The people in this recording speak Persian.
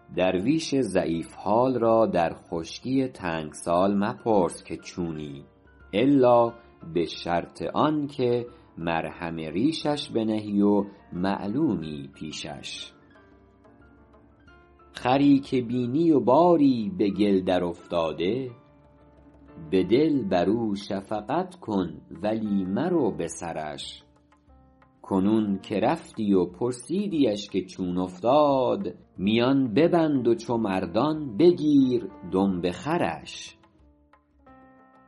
درویش ضعیف حال را در خشکی تنگسال مپرس که چونی، الا به شرط آن که مرهم ریشش بنهی و معلومی پیشش. خری که بینی و باری به گل در افتاده، به دل بر او شفقت کن ولی مرو به سرش. کنون که رفتی و پرسیدیش که چون افتاد، میان ببند و چو مردان بگیر دنب خرش.